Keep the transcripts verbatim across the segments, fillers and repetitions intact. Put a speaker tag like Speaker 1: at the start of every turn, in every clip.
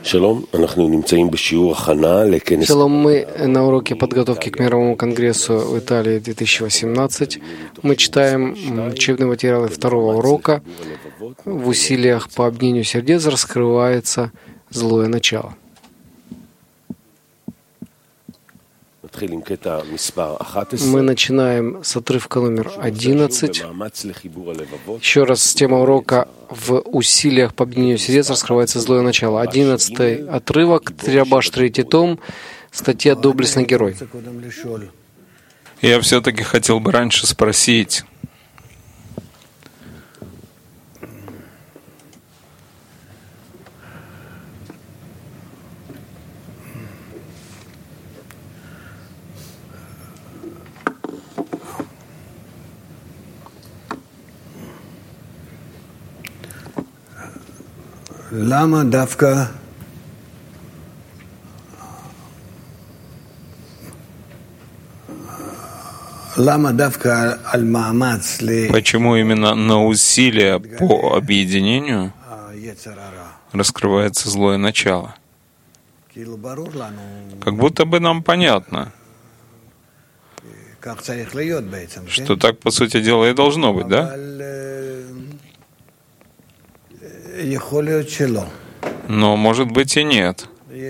Speaker 1: Шалом, мы на уроке подготовки к Мировому конгрессу в Италии две тысячи восемнадцать. Мы читаем учебные материалы второго урока. В усилиях по объединению сердец раскрывается злое начало. Мы начинаем с отрывка номер одиннадцать. Еще раз, тема урока: в усилиях по объединению сердец раскрывается злое начало. Одиннадцатый отрывок, Трабаш, третий том, статья «Доблестный герой».
Speaker 2: Я все-таки хотел бы раньше спросить,
Speaker 3: Лама давка Лама давка аль-маамац ли...
Speaker 2: Почему именно на усилия по объединению раскрывается злое начало? Как будто бы нам понятно, что так, по сути дела, и должно быть, да? Но, может быть, и нет.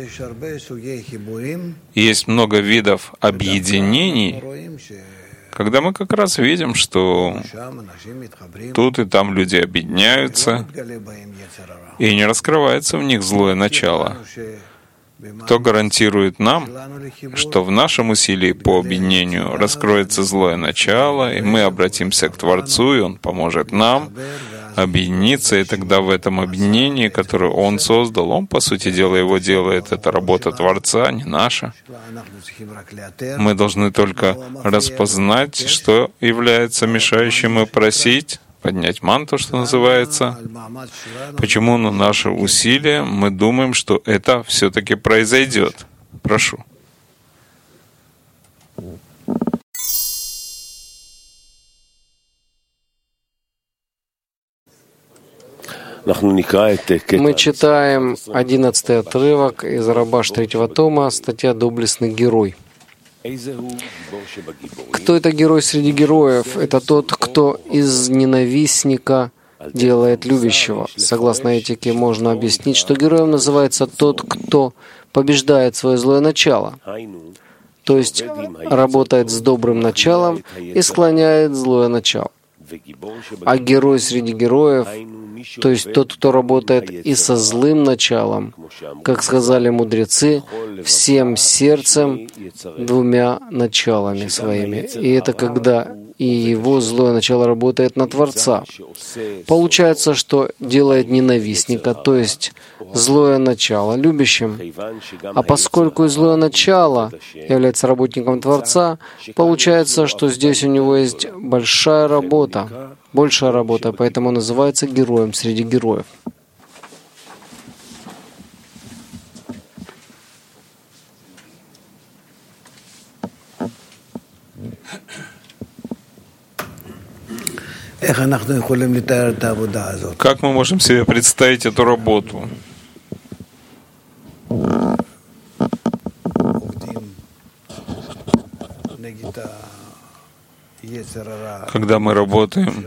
Speaker 2: Есть много видов объединений, когда мы как раз видим, что тут и там люди объединяются, и не раскрывается в них злое начало. Кто гарантирует нам, что в нашем усилии по объединению раскроется злое начало, и мы обратимся к Творцу, и Он поможет нам объединиться, и тогда в этом объединении, которое Он создал, Он, по сути дела, его делает, это работа Творца, не наша. Мы должны только распознать, что является мешающим, и просить, поднять манту, что называется. Почему на наши усилия мы думаем, что это все-таки произойдет? Прошу.
Speaker 1: Мы читаем одиннадцатый отрывок из Рабаш третьего тома, статья «Доблестный герой». Кто это герой среди героев? Это тот, кто из ненавистника делает любящего. Согласно этике, можно объяснить, что героем называется тот, кто побеждает свое злое начало, то есть работает с добрым началом и склоняет злое начало. А герой среди героев, то есть тот, кто работает и со злым началом, как сказали мудрецы, всем сердцем, двумя началами своими. И это когда и его злое начало работает на Творца. Получается, что делает ненавистника, то есть злое начало, любящим. А поскольку злое начало является работником Творца, получается, что здесь у него есть большая работа, большая работа, поэтому он называется героем среди героев.
Speaker 2: Как мы можем себе представить эту работу? Когда мы работаем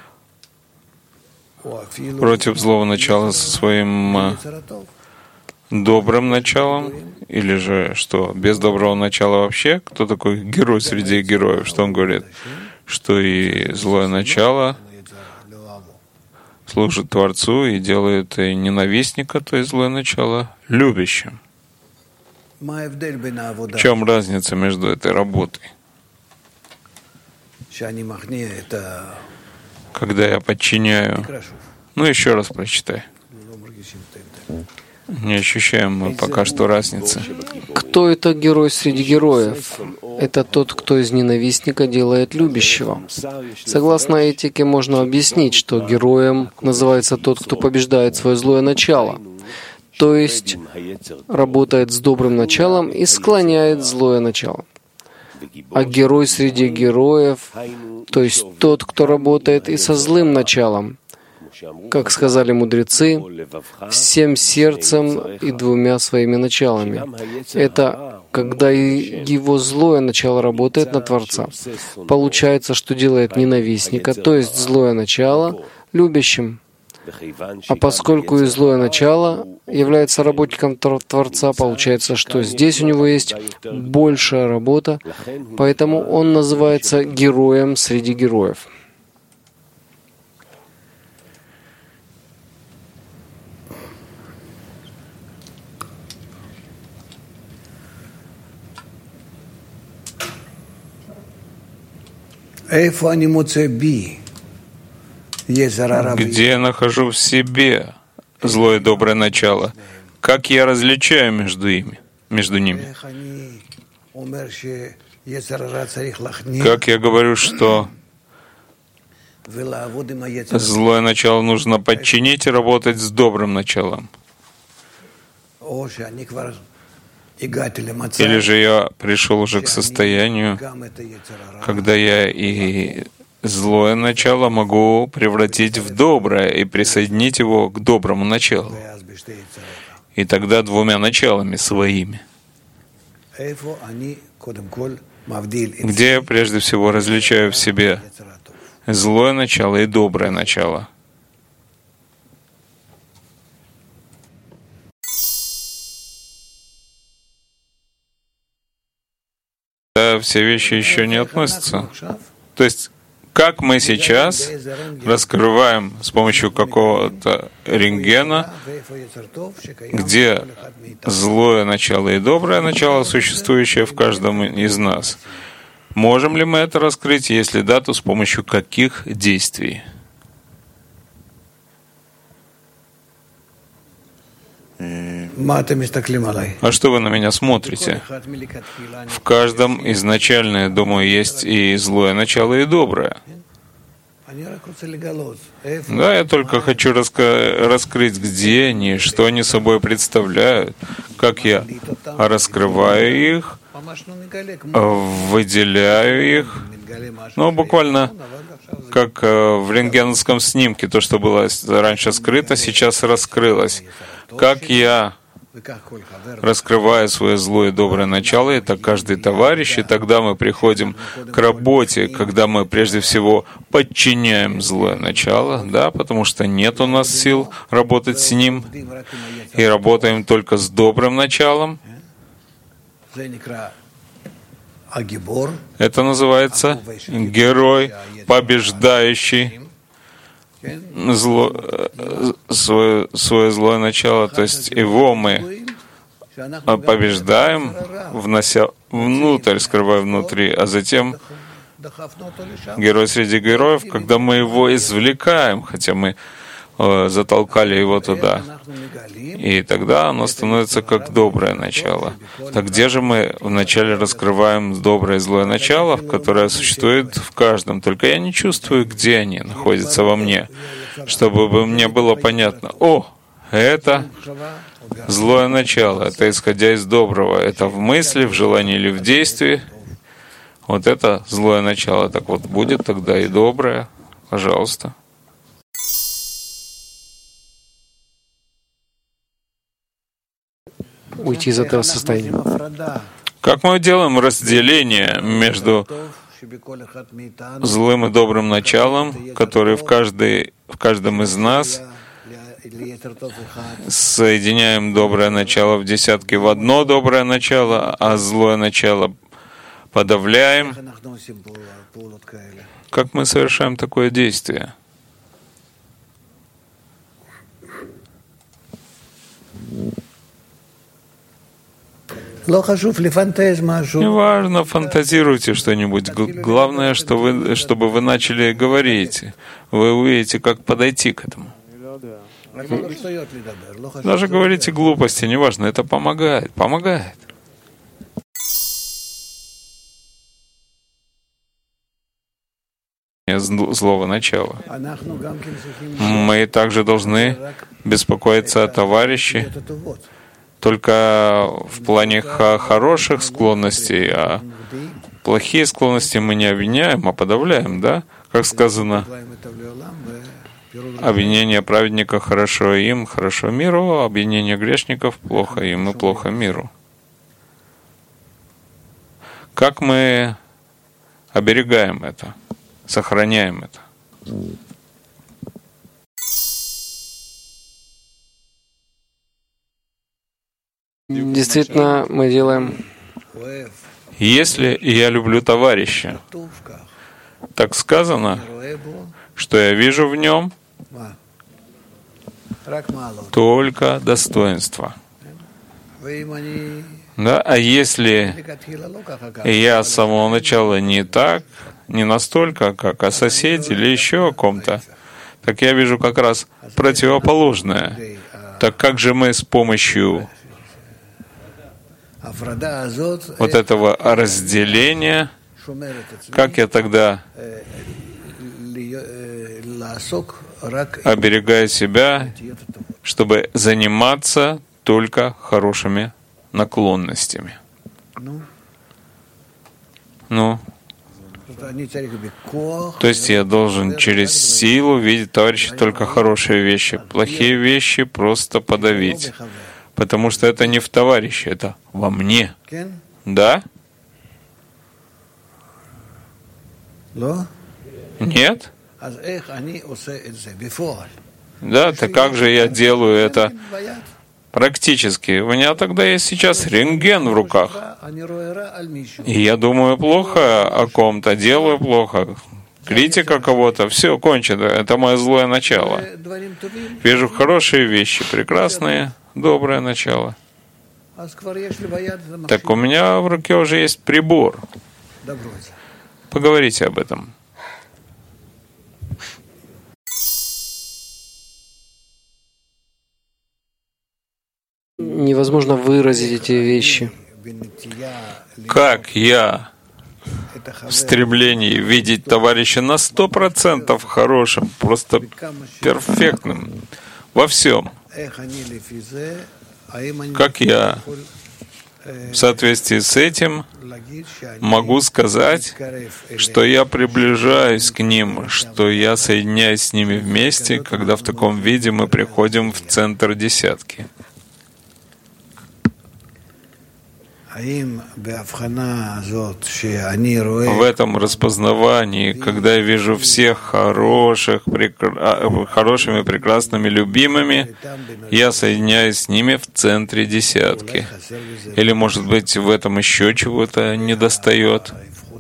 Speaker 2: против злого начала со своим добрым началом, или же что, без доброго начала вообще? Кто такой герой среди героев? Что он говорит? Что и злое начало служит Творцу и делает и ненавистника, то есть злое начало, любящим. В чем разница между этой работой? Когда я подчиняю... Ну, еще раз прочитай. Не ощущаем мы пока что разницы.
Speaker 1: Кто это герой среди героев? Это тот, кто из ненавистника делает любящего. Согласно этике, можно объяснить, что героем называется тот, кто побеждает свое злое начало, то есть работает с добрым началом и склоняет злое начало. А герой среди героев, то есть тот, кто работает и со злым началом, как сказали мудрецы, всем сердцем и двумя своими началами. Это когда и его злое начало работает на Творца. Получается, что делает ненавистника, то есть злое начало, любящим. А поскольку и злое начало является работником Творца, получается, что здесь у него есть большая работа, поэтому он называется героем среди героев.
Speaker 2: Где я нахожу в себе злое и доброе начало? Как я различаю между ими, между ними? Как я говорю, что злое начало нужно подчинить и работать с добрым началом? Или же я пришел уже к состоянию, когда я и злое начало могу превратить в доброе и присоединить его к доброму началу. И тогда двумя началами своими. Где я прежде всего различаю в себе злое начало и доброе начало? Да, все вещи еще не относятся. То есть, как мы сейчас раскрываем с помощью какого-то рентгена, где злое начало и доброе начало, существующее в каждом из нас. Можем ли мы это раскрыть? Если да, то с помощью каких действий? А что вы на меня смотрите? В каждом изначально, я думаю, есть и злое начало, и доброе. Да, я только хочу раска- раскрыть, где они, что они собой представляют, как я раскрываю их, выделяю их. Ну, буквально как в рентгеновском снимке, то, что было раньше скрыто, сейчас раскрылось. Как я раскрываю свое злое и доброе начало, это каждый товарищ, и тогда мы приходим к работе, когда мы прежде всего подчиняем злое начало, да, потому что нет у нас сил работать с ним, и работаем только с добрым началом. Это называется герой, побеждающий зло, свое, свое злое начало, то есть его мы побеждаем, внося внутрь, скрывая внутри, а затем герой среди героев, когда мы его извлекаем, хотя мы э, затолкали его туда, и тогда оно становится как доброе начало. Так где же мы вначале раскрываем доброе и злое начало, которое существует в каждом, только я не чувствую, где они находятся во мне, чтобы мне было понятно, о, это злое начало, это исходя из доброго, это в мысли, в желании или в действии. Вот это злое начало. Так вот, будет тогда и доброе. Пожалуйста.
Speaker 1: Уйти из этого состояния.
Speaker 2: Как мы делаем разделение между злым и добрым началом, которые в, каждой, в каждом из нас, соединяем доброе начало в десятки в одно доброе начало, а злое начало подавляем. Как мы совершаем такое действие? Неважно, фантазируйте что-нибудь. Главное, что вы, чтобы вы начали говорить. Вы увидите, как подойти к этому. Даже говорите глупости, неважно, это помогает. Помогает. Злого начала. Мы также должны беспокоиться о товарище, только в плане хороших склонностей, а плохие склонности мы не обвиняем, а подавляем, да? Как сказано, Обвинение праведника хорошо им, хорошо миру, обвинение грешников плохо им и плохо миру. Как мы оберегаем это, сохраняем это?
Speaker 1: Действительно, мы делаем.
Speaker 2: Если я люблю товарища, так сказано, что я вижу в нем только достоинство. Да? А если я с самого начала не так, не настолько, как о соседе или еще о ком-то, так я вижу как раз противоположное. Так как же мы с помощью вот этого разделения, как я тогда оберегаю себя, чтобы заниматься только хорошими наклонностями? Ну, то есть я должен через силу видеть, товарищи, только хорошие вещи. Плохие вещи просто подавить. Потому что это не в товарище, это во мне. Да? Нет? Да, так как же я делаю это практически? У меня тогда есть сейчас рентген в руках. И я думаю плохо о ком-то, делаю плохо. Критика кого-то, все, кончено. Это мое злое начало. Вижу хорошие вещи, прекрасные, доброе начало. Так у меня в руке уже есть прибор. Поговорите об этом.
Speaker 1: Невозможно выразить эти вещи.
Speaker 2: Как я в стремлении видеть товарища на сто процентов хорошим, просто перфектным во всем. Как я в соответствии с этим могу сказать, что я приближаюсь к ним, что я соединяюсь с ними вместе, когда в таком виде мы приходим в центр десятки? В этом распознавании, когда я вижу всех хороших, прекра... хорошими, прекрасными, любимыми, я соединяюсь с ними в центре десятки. Или, может быть, в этом еще чего-то недостает,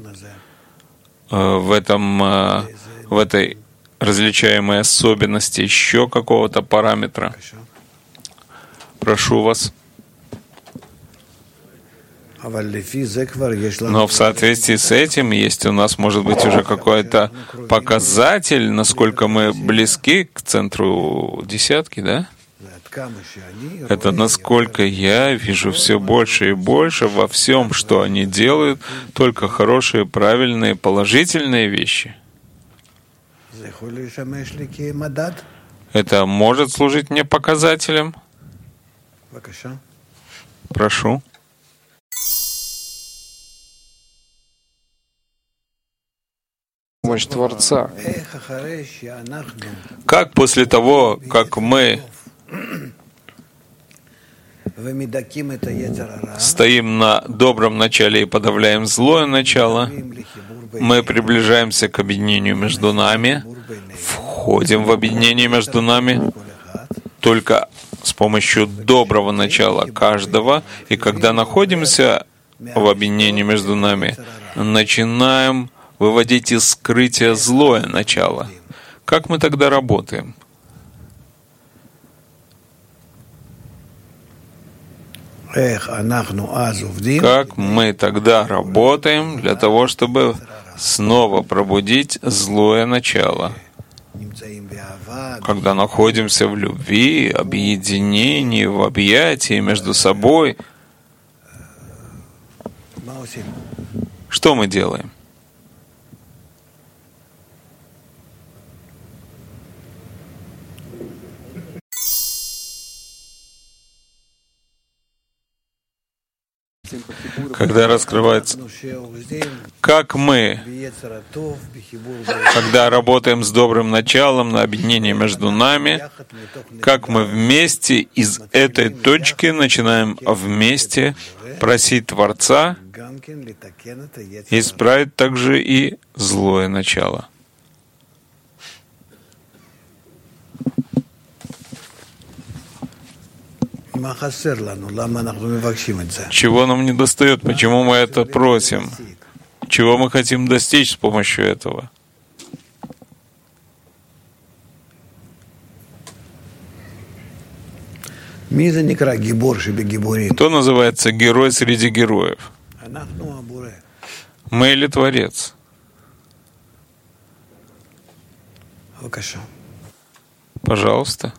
Speaker 2: в этом, в этой различаемой особенности еще какого-то параметра. Прошу вас. Но в соответствии с этим есть у нас, может быть, уже какой-то показатель, насколько мы близки к центру десятки, да? Это насколько я вижу все больше и больше во всем, что они делают, только хорошие, правильные, положительные вещи. Это может служить мне показателем? Прошу.
Speaker 1: Помощь Творца.
Speaker 2: Как после того, как мы стоим на добром начале и подавляем злое начало, мы приближаемся к объединению между нами, входим в объединение между нами только с помощью доброго начала каждого, и когда находимся в объединении между нами, начинаем выводить из скрытия злое начало. Как мы тогда работаем? Как мы тогда работаем для того, чтобы снова пробудить злое начало? Когда находимся в любви, объединении, в объятии между собой, что мы делаем? когда раскрывается, как мы, когда работаем с добрым началом на объединение между нами, как мы вместе из этой точки начинаем вместе просить Творца исправить также и злое начало. Чего нам не достает? Почему мы это просим? Чего мы хотим достичь с помощью этого? Кто называется герой среди героев? Мы или Творец? Пожалуйста.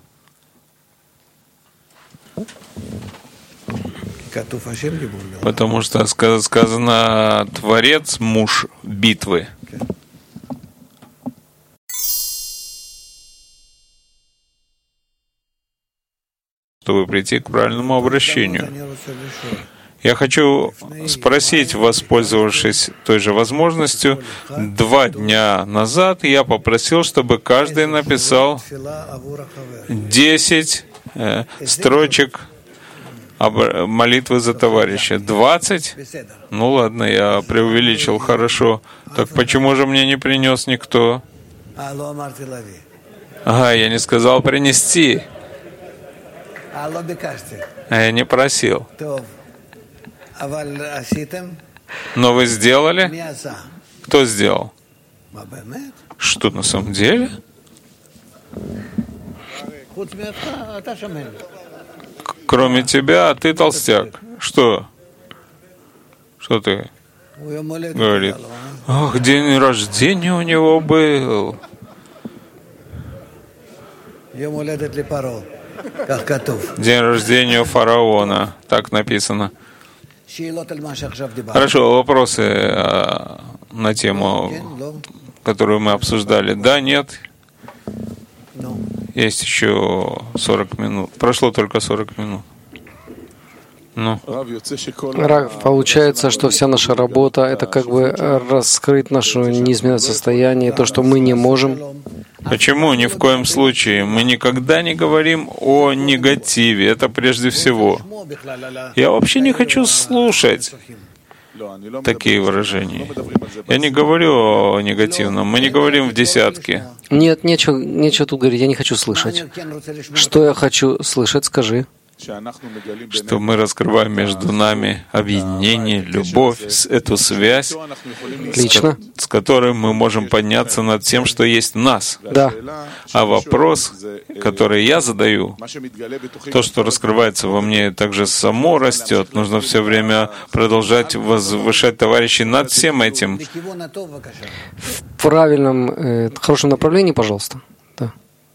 Speaker 2: Потому что сказано «Творец, муж битвы». Чтобы прийти к правильному обращению. Я хочу спросить, воспользовавшись той же возможностью, два дня назад я попросил, чтобы каждый написал десять э, строчек молитвы за товарища. Двадцать? Ну ладно, я преувеличил, хорошо. Так почему же мне не принес никто? Ага, я не сказал принести. А я не просил. Но вы сделали? Кто сделал? Что на самом деле? Кроме тебя, ты толстяк. Что? Что ты? Говорит. Ах, день рождения у него был. День рождения фараона. Так написано. Хорошо, вопросы а, на тему, которую мы обсуждали. Да, нет? Есть еще сорок минут. Прошло только сорок минут. Ну.
Speaker 1: Рав, получается, что вся наша работа — это как бы раскрыть наше неизменное состояние, то, что мы не можем.
Speaker 2: Почему? Ни в коем случае. Мы никогда не говорим о негативе. Это прежде всего. Я вообще не хочу слушать такие выражения. Я не говорю о негативном. Мы не говорим в десятке.
Speaker 1: Нет, нечего, нечего тут говорить. Я не хочу слышать. Что я хочу слышать, скажи.
Speaker 2: Что мы раскрываем между нами объединение, любовь, эту связь,
Speaker 1: Отлично.
Speaker 2: с которой мы можем подняться над тем, что есть в нас.
Speaker 1: Да.
Speaker 2: А вопрос, который я задаю, то, что раскрывается во мне, также само растет. Нужно все время продолжать возвышать товарищей над всем этим.
Speaker 1: В правильном, э, хорошем направлении, пожалуйста. Да.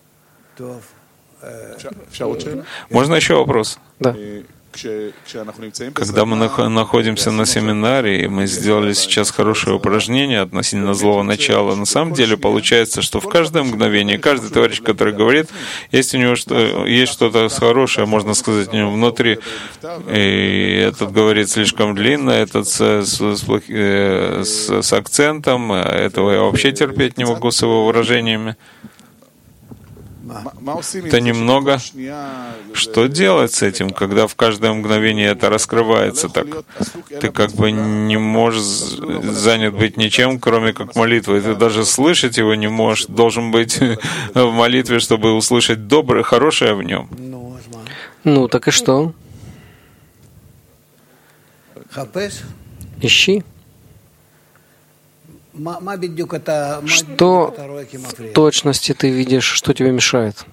Speaker 2: Можно еще вопрос?
Speaker 1: Да.
Speaker 2: Когда мы находимся на семинаре, и мы сделали сейчас хорошее упражнение относительно злого начала, на самом деле получается, что в каждое мгновение, каждый товарищ, который говорит, есть у него что, есть что-то хорошее, можно сказать, у него внутри. И этот говорит слишком длинно, этот с, с, с, с акцентом, этого я вообще терпеть не могу с его выражениями. Это немного. Что делать с этим, когда в каждое мгновение это раскрывается так? Ты как бы не можешь занят быть ничем, кроме как молитвой. Ты даже слышать его не можешь. Должен быть в молитве, чтобы услышать доброе, хорошее в нем.
Speaker 1: Ну, так и что? Ищи. Что в точности ты видишь, что тебе мешает?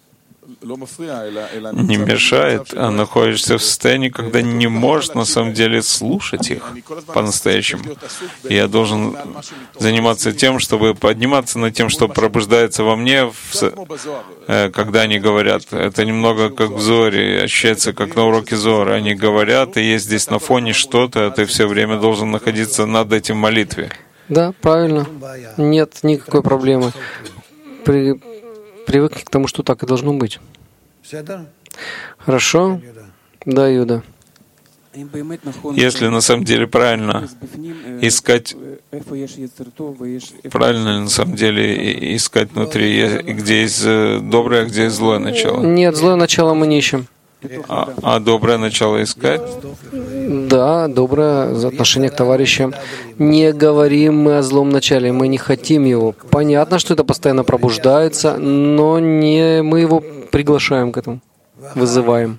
Speaker 2: Не мешает, а находишься в состоянии, когда не можешь на самом деле слушать их по-настоящему. Я должен заниматься тем, чтобы подниматься над тем, что пробуждается во мне, когда они говорят. Это немного как в Зоре, ощущается как на уроке Зоры. Они говорят, и есть здесь на фоне что-то, а ты все время должен находиться над этим в молитве.
Speaker 1: Да, правильно. Нет никакой проблемы. При... Привыкни к тому, что так и должно быть. Хорошо? Да, Юда.
Speaker 2: Если на самом деле правильно искать, правильно на самом деле искать внутри, где есть доброе, а где есть злое начало?
Speaker 1: Нет, злое начало мы не ищем.
Speaker 2: А, а доброе начало искать?
Speaker 1: Да, доброе отношение к товарищам. Не говорим мы о злом начале, мы не хотим его. Понятно, что это постоянно пробуждается, но не мы его приглашаем к этому, вызываем.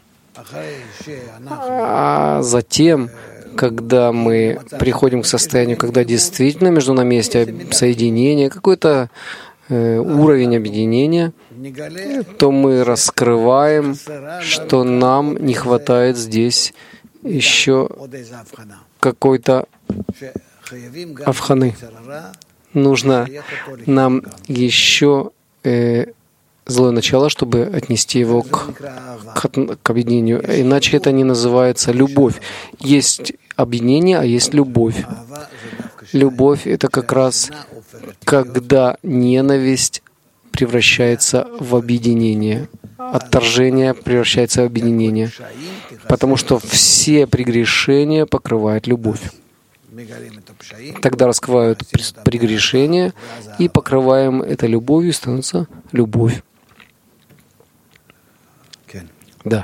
Speaker 1: А затем, когда мы приходим к состоянию, когда действительно между нами есть соединение, какой-то э, уровень объединения, то мы раскрываем, что нам не хватает здесь еще какой-то авханы. Нужно нам еще э, злое начало, чтобы отнести его к, к, к объединению. Иначе это не называется любовь. Есть объединение, а есть любовь. Любовь — это как раз когда ненависть превращается в объединение. Отторжение превращается в объединение. Потому что все прегрешения покрывает любовь. Тогда раскрывают прегрешения и покрываем это любовью, становится любовь. Да.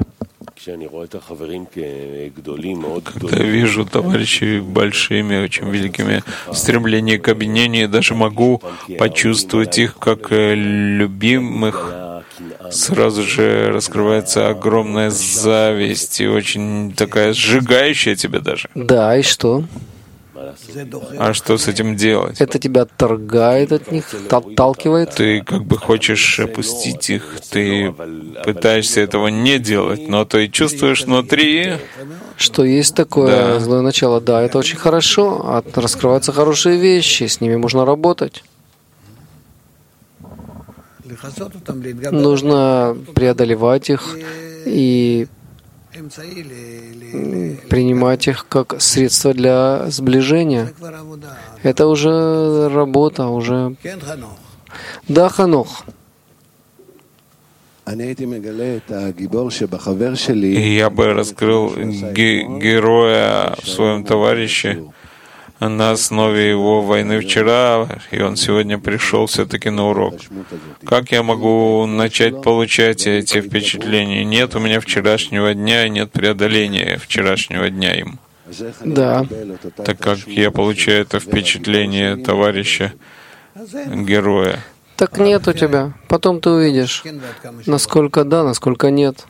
Speaker 2: Когда я вижу товарищей большими, очень великими в стремлении к объединению, даже могу почувствовать их как любимых, сразу же раскрывается огромная зависть и очень такая сжигающая тебя даже.
Speaker 1: Да, и что?
Speaker 2: А что с этим делать?
Speaker 1: Это тебя отторгает от них, отталкивает.
Speaker 2: Ты как бы хочешь опустить их, ты пытаешься этого не делать, но ты чувствуешь внутри,
Speaker 1: что есть такое
Speaker 2: да.
Speaker 1: злое начало. Да, это очень хорошо. Раскрываются хорошие вещи, с ними можно работать. Нужно преодолевать их и принимать их как средство для сближения. Это уже работа, уже... Да, Ханох.
Speaker 2: И я бы раскрыл ге- героя в своем товарище на основе его войны вчера, и он сегодня пришел все-таки на урок. Как я могу начать получать эти впечатления? Нет у меня вчерашнего дня, и нет преодоления вчерашнего дня им.
Speaker 1: Да.
Speaker 2: Так как я получаю это впечатление товарища, героя.
Speaker 1: Так нет у тебя. Потом ты увидишь, насколько да, насколько нет.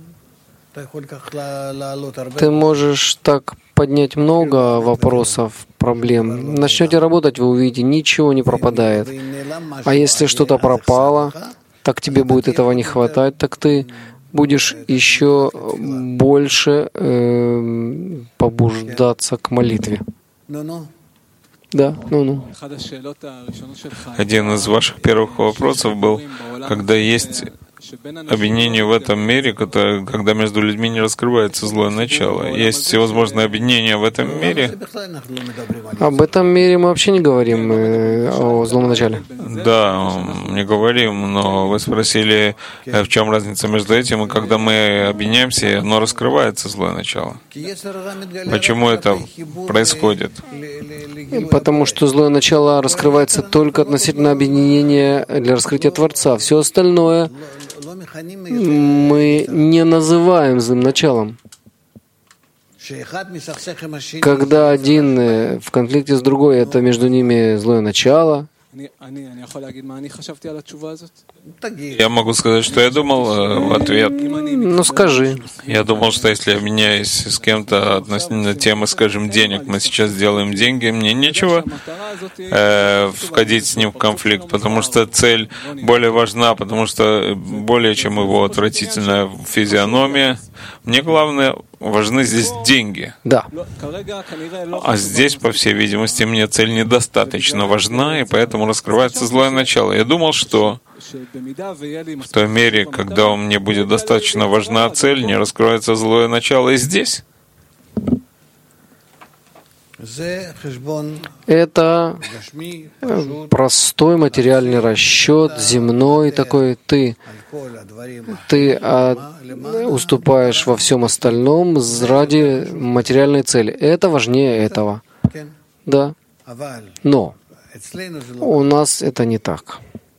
Speaker 1: Ты можешь так поднять много вопросов, проблем. Начнете работать, вы увидите, ничего не пропадает. А если что-то пропало, так тебе будет этого не хватать, так ты будешь еще больше э, побуждаться к молитве. Да, ну-ну.
Speaker 2: Один из ваших первых вопросов был, когда есть объединение в этом мире, когда между людьми не раскрывается злое начало. Есть всевозможные объединения в этом мире.
Speaker 1: Об этом мире мы вообще не говорим, э, о злом начале.
Speaker 2: Да, не говорим, но вы спросили, в чем разница между этим и когда мы объединяемся, оно раскрывается, злое начало. Почему это происходит?
Speaker 1: Потому что злое начало раскрывается только относительно объединения для раскрытия Творца. Все остальное мы не называем злым началом. Когда один в конфликте с другой, это между ними злое начало.
Speaker 2: Я могу сказать, что я думал э, в ответ.
Speaker 1: Ну скажи.
Speaker 2: Я думал, что если я меняюсь с кем-то относительно темы, скажем, денег, мы сейчас делаем деньги, мне нечего э, входить с ним в конфликт, потому что цель более важна, потому что более чем его отвратительная физиономия, мне главное, важны здесь деньги.
Speaker 1: Да.
Speaker 2: А здесь, по всей видимости, мне цель недостаточно важна, и поэтому раскрывается злое начало. Я думал, что в той мере, когда у меня будет достаточно важна цель, не раскроется злое начало и здесь.
Speaker 1: Это простой материальный расчет, земной такой. Ты, ты а, уступаешь во всем остальном ради материальной цели. Это важнее этого. Да. Но у нас это не так.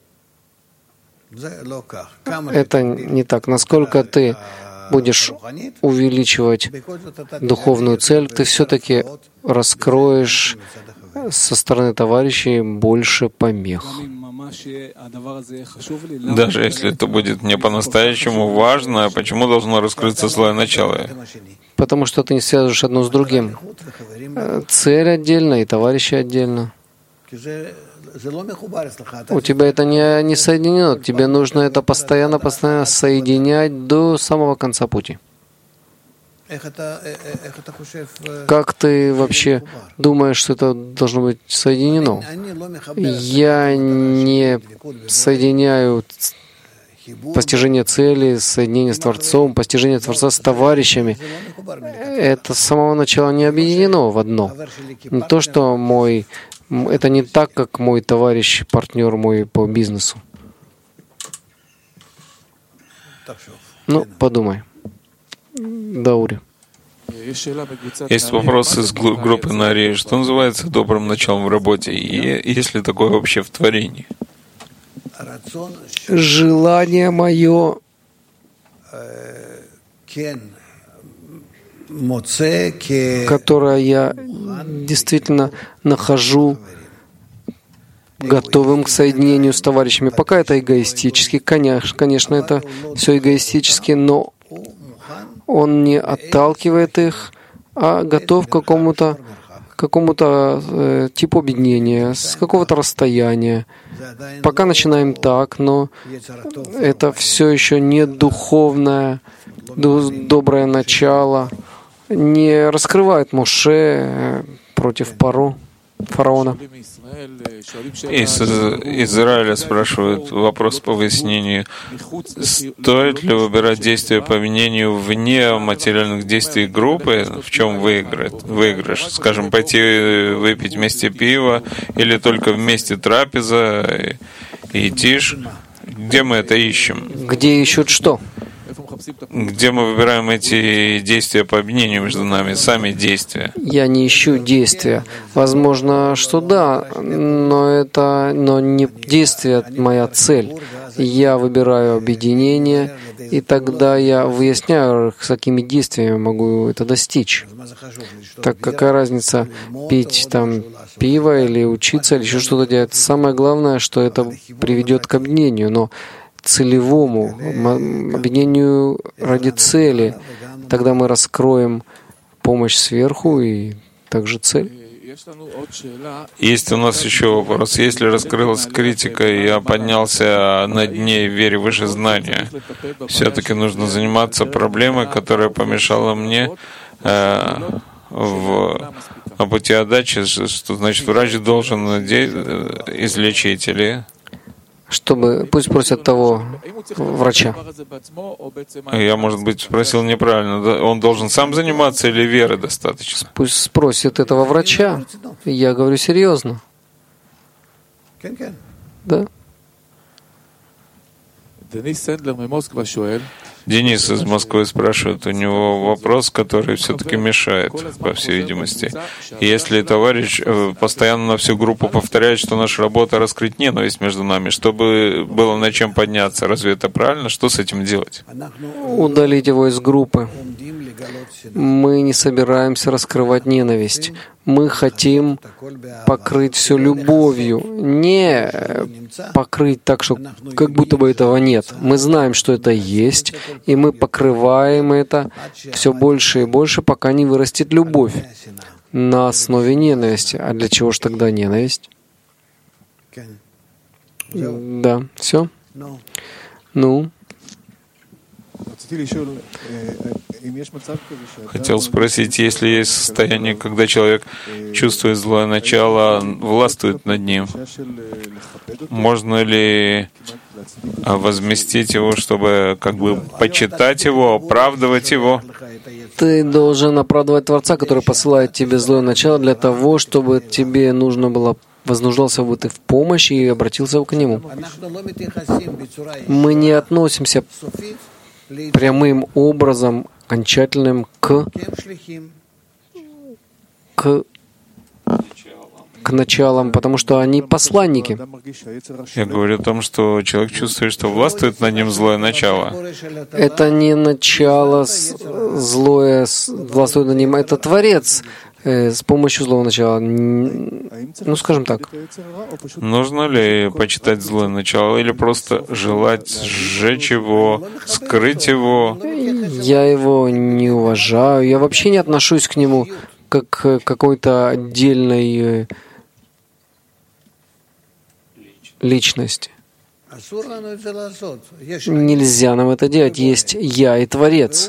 Speaker 1: Это не так. Насколько ты будешь увеличивать духовную цель, ты все-таки раскроешь со стороны товарищей больше помех.
Speaker 2: Даже если это будет не по-настоящему важно, почему должно раскрыться злое начало?
Speaker 1: Потому что ты не связываешь одно с другим. Цель отдельно и товарищи отдельно. У тебя это не, не соединено. Тебе нужно это постоянно, постоянно соединять до самого конца пути. Как ты вообще думаешь, что это должно быть соединено? Я не соединяю постижение цели, соединение с Творцом, постижение Творца с товарищами. Это с самого начала не объединено в одно. Не то, что мой Это не так, как мой товарищ, партнер мой по бизнесу. Ну, подумай. Даури.
Speaker 2: Есть вопрос из группы Нари. Что называется добрым началом в работе? И есть ли такое вообще в творении?
Speaker 1: Желание мое которое я действительно нахожу готовым к соединению с товарищами. Пока это эгоистически, конечно, конечно, это все эгоистически, но он не отталкивает их, а готов к какому-то какому-то э, типу объединения, с какого-то расстояния. Пока начинаем так, но это все еще не духовное, доброе начало, не раскрывает Моше против Паро, фараона.
Speaker 2: Из Израиля спрашивают вопрос по выяснению. Стоит ли выбирать действия по мнению вне материальных действий группы? В чем выиграть? Выигрыш? Скажем, пойти выпить вместе пиво или только вместе трапеза и тишь? Где мы это ищем?
Speaker 1: Где ищут что?
Speaker 2: Где мы выбираем эти действия по объединению между нами, сами действия?
Speaker 1: Я не ищу действия. Возможно, что да, но это но не действие моя цель. Я выбираю объединение, и тогда я выясняю, с какими действиями могу это достичь. Так какая разница, пить там пиво или учиться, или еще что-то делать? Самое главное, что это приведет к объединению, но целевому объединению ради цели. Тогда мы раскроем помощь сверху и также цель.
Speaker 2: Есть у нас еще вопрос. Если раскрылась критика, и я поднялся над ней в вере выше знания, все-таки нужно заниматься проблемой, которая помешала мне э, в на пути отдачи, что значит врач должен излечить или...
Speaker 1: Чтобы, пусть просят того врача.
Speaker 2: Я, может быть, спросил неправильно. Он должен сам заниматься или веры достаточно?
Speaker 1: Пусть спросит этого врача. Я говорю серьезно. Да.
Speaker 2: Денис из Москвы спрашивает, у него вопрос, который все-таки мешает, по всей видимости. Если товарищ постоянно на всю группу повторяет, что наша работа — раскрыть ненависть между нами, чтобы было над чем подняться, разве это правильно? Что с этим делать?
Speaker 1: Удалить его из группы. Мы не собираемся раскрывать ненависть. Мы хотим покрыть все любовью, не покрыть так, что как будто бы этого нет. Мы знаем, что это есть, и мы покрываем это все больше и больше, пока не вырастет любовь на основе ненависти. А для чего же тогда ненависть? Да, все? Ну?
Speaker 2: Хотел спросить, если есть состояние, когда человек чувствует злое начало, властвует над ним, можно ли возместить его, чтобы как бы почитать его, оправдывать его?
Speaker 1: Ты должен оправдывать Творца, который посылает тебе злое начало для того, чтобы тебе нужно было, вознуждался бы ты в помощи и обратился к Нему. Мы не относимся прямым образом, окончательным к, к, к началам, потому что они посланники.
Speaker 2: Я говорю о том, что человек чувствует, что властвует над ним злое начало.
Speaker 1: Это не начало злое, властвует над ним, это Творец э, с помощью злого начала. Ну, скажем так.
Speaker 2: Нужно ли почитать злое начало или просто желать сжечь его, скрыть его?
Speaker 1: Я его не уважаю, я вообще не отношусь к нему как к какой-то отдельной личности. Нельзя нам это делать. Есть я и Творец.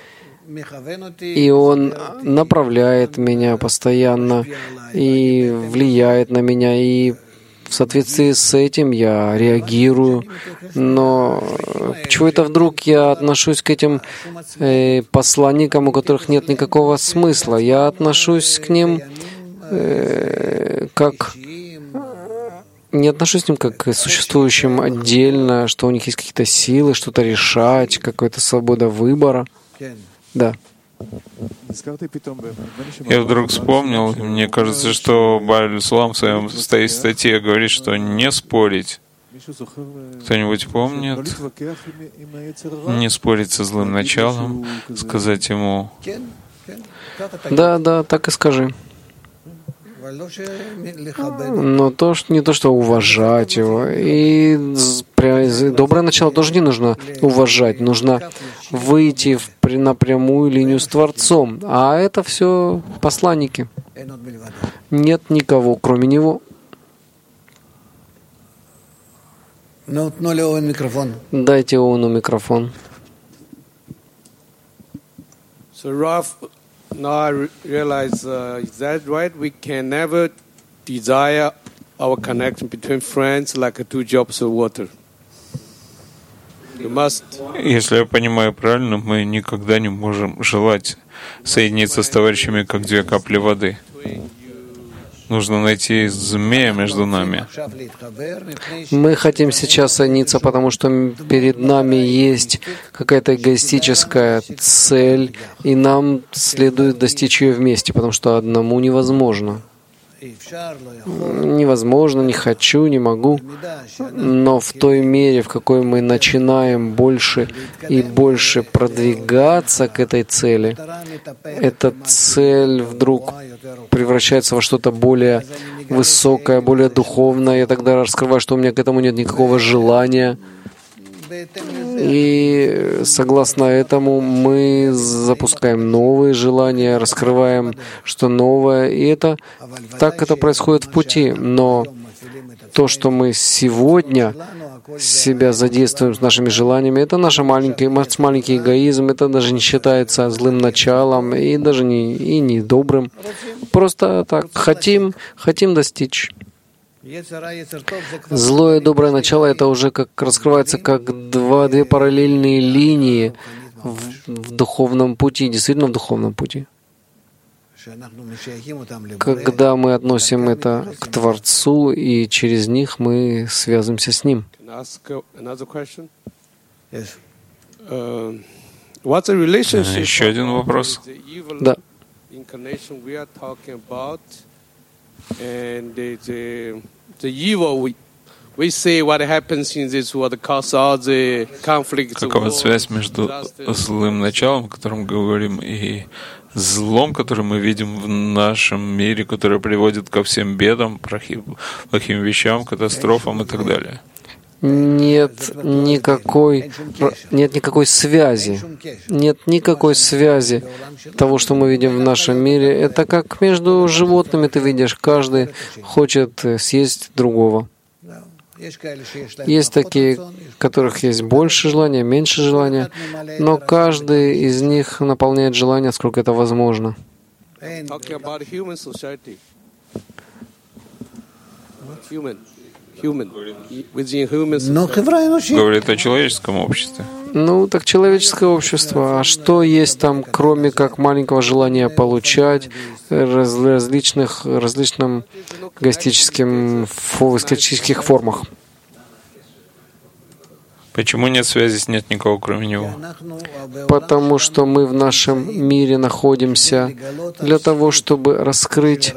Speaker 1: И Он направляет меня постоянно и влияет на меня. И в соответствии с этим я реагирую. Но почему это вдруг я отношусь к этим э, посланникам, у которых нет никакого смысла? Я отношусь к ним э, как... Не отношусь к ним как к существующим отдельно, что у них есть какие-то силы, что-то решать, какая-то свобода выбора. Да.
Speaker 2: Я вдруг вспомнил, мне кажется, что Бааль Сулам в своем статье говорит, что не спорить. Кто-нибудь помнит? Не спорить со злым началом, сказать ему...
Speaker 1: Да, да, так и скажи. Но то, что, не то, что уважать его. И доброе начало тоже не нужно уважать. Нужно выйти в, на прямую линию с Творцом. А это все посланники. Нет никого, кроме него. Дайте Оуну микрофон.
Speaker 4: Now I realize, uh, is that right? We can never desire our connection between friends like two drops of water. You must.
Speaker 2: Если я понимаю правильно, мы никогда не можем желать соединиться с товарищами, как две капли воды. Нужно найти змея между нами.
Speaker 1: Мы хотим сейчас соединиться, потому что перед нами есть какая-то эгоистическая цель, и нам следует достичь ее вместе, потому что одному невозможно. Невозможно, не хочу, не могу. Но в той мере, в какой мы начинаем больше и больше продвигаться к этой цели, эта цель вдруг превращается во что-то более высокое, более духовное. Я тогда раскрываю, что у меня к этому нет никакого желания. И согласно этому мы запускаем новые желания, раскрываем что новое. И это так это происходит в пути. Но то, что мы сегодня себя задействуем с нашими желаниями, это наш маленький, маленький эгоизм, это даже не считается злым началом и даже не, и не добрым. Просто так хотим, хотим достичь. Злое и доброе начало — это уже как раскрывается как два, две параллельные линии в, в духовном пути, действительно в духовном пути. Когда мы относим это к Творцу, и через них мы связываемся с Ним.
Speaker 2: Еще один вопрос.
Speaker 1: Да.
Speaker 4: And the, the, the evil, we, we say what happens in this world causes all the conflicts.
Speaker 2: Какова связь между злым началом, о котором говорим, и злом, который мы видим в нашем мире, который приводит ко всем бедам, плохим вещам, катастрофам и так далее?
Speaker 1: Нет никакой, нет никакой связи. Нет никакой связи того, что мы видим в нашем мире. Это как между животными ты видишь. Каждый хочет съесть другого. Есть такие, у которых есть больше желания, меньше желания, но каждый из них наполняет желание, сколько это возможно.
Speaker 2: Говорит о человеческом обществе.
Speaker 1: Ну, так человеческое общество. А что есть там, кроме как маленького желания получать раз, различных, различным эгоистическим, в эгоистических формах?
Speaker 2: Почему нет связи, нет никого, кроме него?
Speaker 1: Потому что мы в нашем мире находимся для того, чтобы раскрыть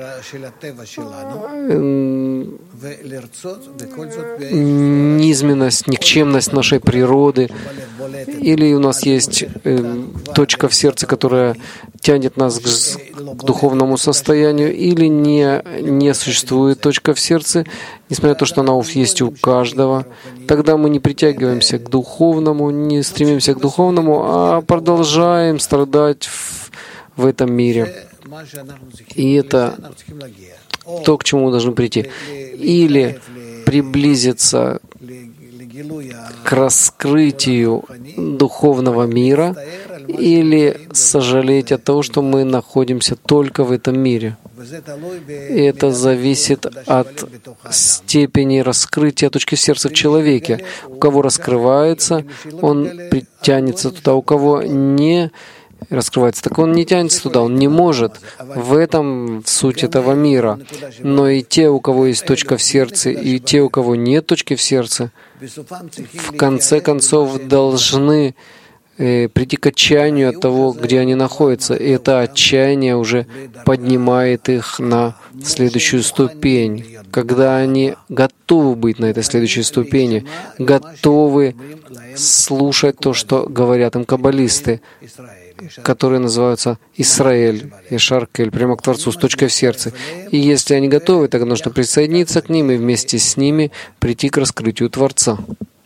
Speaker 1: низменность, никчемность нашей природы. Или у нас есть э, точка в сердце, которая тянет нас к, к духовному состоянию, или не, не существует точка в сердце, несмотря на то, что она есть у каждого. Тогда мы не притягиваемся к духовному, не стремимся к духовному, а продолжаем страдать в, в этом мире. И это то, к чему мы должны прийти. Или приблизиться к раскрытию духовного мира, или сожалеть от того, что мы находимся только в этом мире. И это зависит от степени раскрытия точки сердца в человеке. У кого раскрывается, он притянется туда. У кого не раскрывается, так он не тянется туда, он не может. В этом суть этого мира. Но и те, у кого есть точка в сердце, и те, у кого нет точки в сердце, в конце концов должны э, прийти к отчаянию от того, где они находятся. И это отчаяние уже поднимает их на следующую ступень, когда они готовы быть на этой следующей ступени, готовы слушать то, что говорят им каббалисты, которые называются Исраэль, Яшар Кель, прямо к Творцу, с точкой в сердце. И если они готовы, тогда нужно присоединиться к ним и вместе с ними прийти к раскрытию Творца.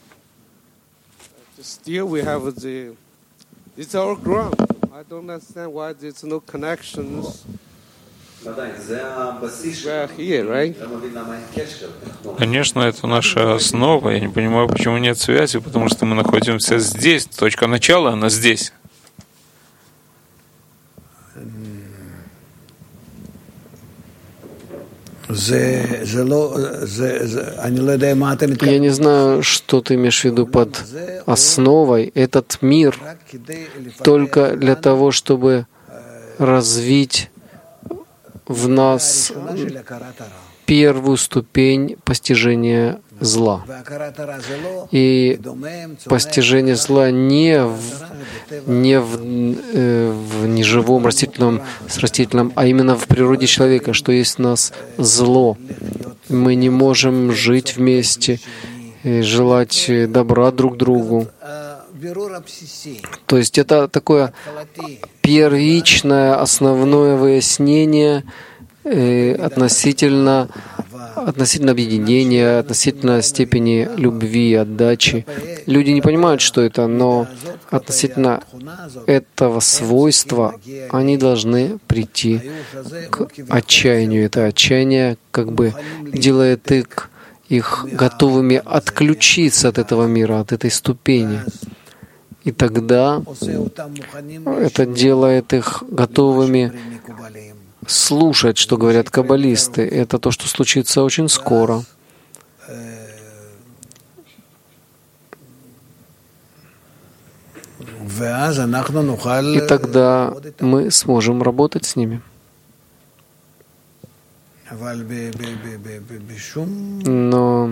Speaker 2: Конечно, это наша основа. Я не понимаю, почему нет связи, потому что мы находимся здесь. Точка начала, она здесь.
Speaker 1: Я не знаю, что ты имеешь в виду под основой. Этот мир только для того, чтобы развить в нас первую ступень постижения зла. И постижение зла не в, не в, э, в неживом растительном, с растительном, а именно в природе человека, что есть в нас зло. Мы не можем жить вместе, желать добра друг другу. То есть это такое первичное, основное выяснение э, относительно относительно объединения, относительно степени любви, отдачи. Люди не понимают, что это, но относительно этого свойства они должны прийти к отчаянию. Это отчаяние как бы делает их, их готовыми отключиться от этого мира, от этой ступени. И тогда это делает их готовыми слушать, что говорят каббалисты. Это то, что случится очень скоро. И тогда мы сможем работать с ними. Но